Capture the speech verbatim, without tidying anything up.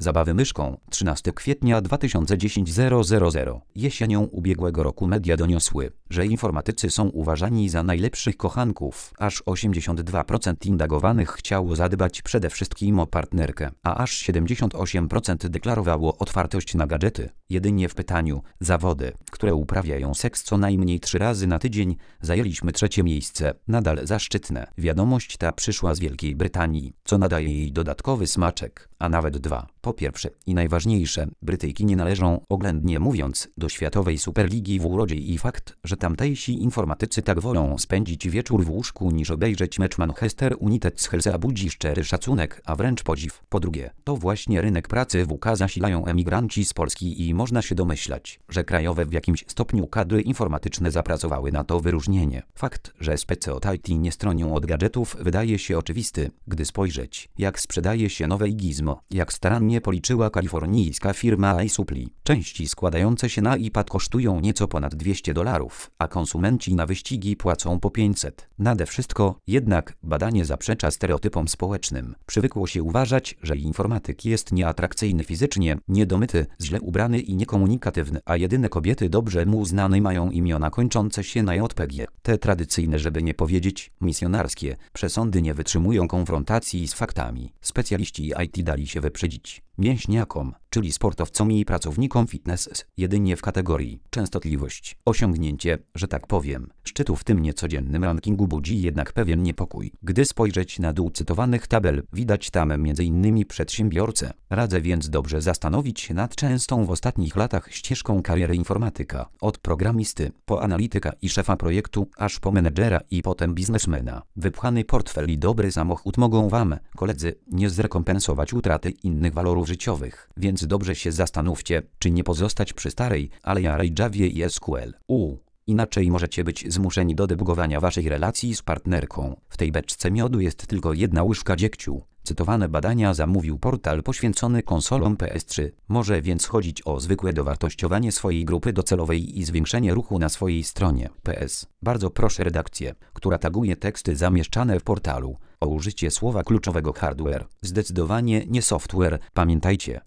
Zabawy myszką, trzynastego kwietnia dwa tysiące dziesiątego. Jesienią ubiegłego roku media doniosły, że informatycy są uważani za najlepszych kochanków. Aż osiemdziesiąt dwa procent indagowanych chciało zadbać przede wszystkim o partnerkę, a aż siedemdziesiąt osiem procent deklarowało otwartość na gadżety. Jedynie w pytaniu zawody, które uprawiają seks co najmniej trzy razy na tydzień, zajęliśmy trzecie miejsce. Nadal zaszczytne. Wiadomość ta przyszła z Wielkiej Brytanii, co nadaje jej dodatkowy smaczek, a nawet dwa. Po pierwsze i najważniejsze, Brytyjki nie należą, oględnie mówiąc, do światowej superligi w urodzie i fakt, że tamtejsi informatycy tak wolą spędzić wieczór w łóżku niż obejrzeć mecz Manchester United z Chelsea budzi szczery szacunek, a wręcz podziw. Po drugie, to właśnie rynek pracy w U K zasilają emigranci z Polski i można się domyślać, że krajowe w jakimś stopniu kadry informatyczne zapracowały na to wyróżnienie. Fakt, że spece od I T nie stronią od gadżetów, wydaje się oczywisty, gdy spojrzeć, jak sprzedaje się nowe Gizmo, jak starannie policzyła kalifornijska firma iSupply. Części składające się na iPad kosztują nieco ponad dwieście dolarów, a konsumenci na wyścigi płacą po pięćset. Nade wszystko, jednak, badanie zaprzecza stereotypom społecznym. Przywykło się uważać, że informatyk jest nieatrakcyjny fizycznie, niedomyty, źle ubrany i niekomunikatywny, a jedyne kobiety dobrze mu znane mają imiona kończące się na J P G. Te tradycyjne, żeby nie powiedzieć misjonarskie, przesądy nie wytrzymują konfrontacji z faktami. Specjaliści I T dali się wyprzedzić mięśniakom, czyli sportowcom i pracownikom fitness, jedynie w kategorii częstotliwość. Osiągnięcie, że tak powiem, szczytu w tym niecodziennym rankingu budzi jednak pewien niepokój. Gdy spojrzeć na dół cytowanych tabel, widać tam między innymi przedsiębiorcę. Radzę więc dobrze zastanowić się nad częstą w ostatnich latach ścieżką kariery informatyka. Od programisty, po analityka i szefa projektu, aż po menedżera i potem biznesmena. Wypchany portfel i dobry samochód mogą wam, koledzy, nie zrekompensować utraty innych walorów życiowych, więc dobrze się zastanówcie, czy nie pozostać przy starej, ale jarej Javie i S Q L. U. Inaczej możecie być zmuszeni do debugowania waszej relacji z partnerką. W tej beczce miodu jest tylko jedna łyżka dziegciu. Cytowane badania zamówił portal poświęcony konsolom P S trzy. Może więc chodzić o zwykłe dowartościowanie swojej grupy docelowej i zwiększenie ruchu na swojej stronie. P S. Bardzo proszę redakcję, która taguje teksty zamieszczane w portalu, o użycie słowa kluczowego hardware. Zdecydowanie nie software. Pamiętajcie,